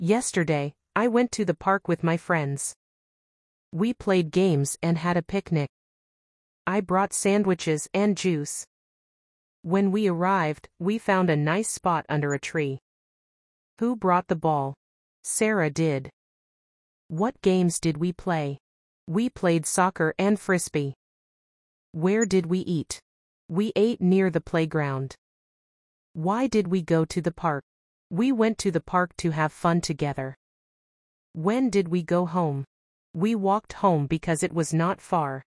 Yesterday, I went to the park with my friends. We played games and had a picnic. I brought sandwiches and juice. When we arrived, we found a nice spot under a tree. Who brought the ball? Sarah did. What games did we play? We played soccer and frisbee. Where did we eat? We ate near the playground. Why did we go to the park? We went to the park to have fun together. When did we go home? We walked home because it was not far.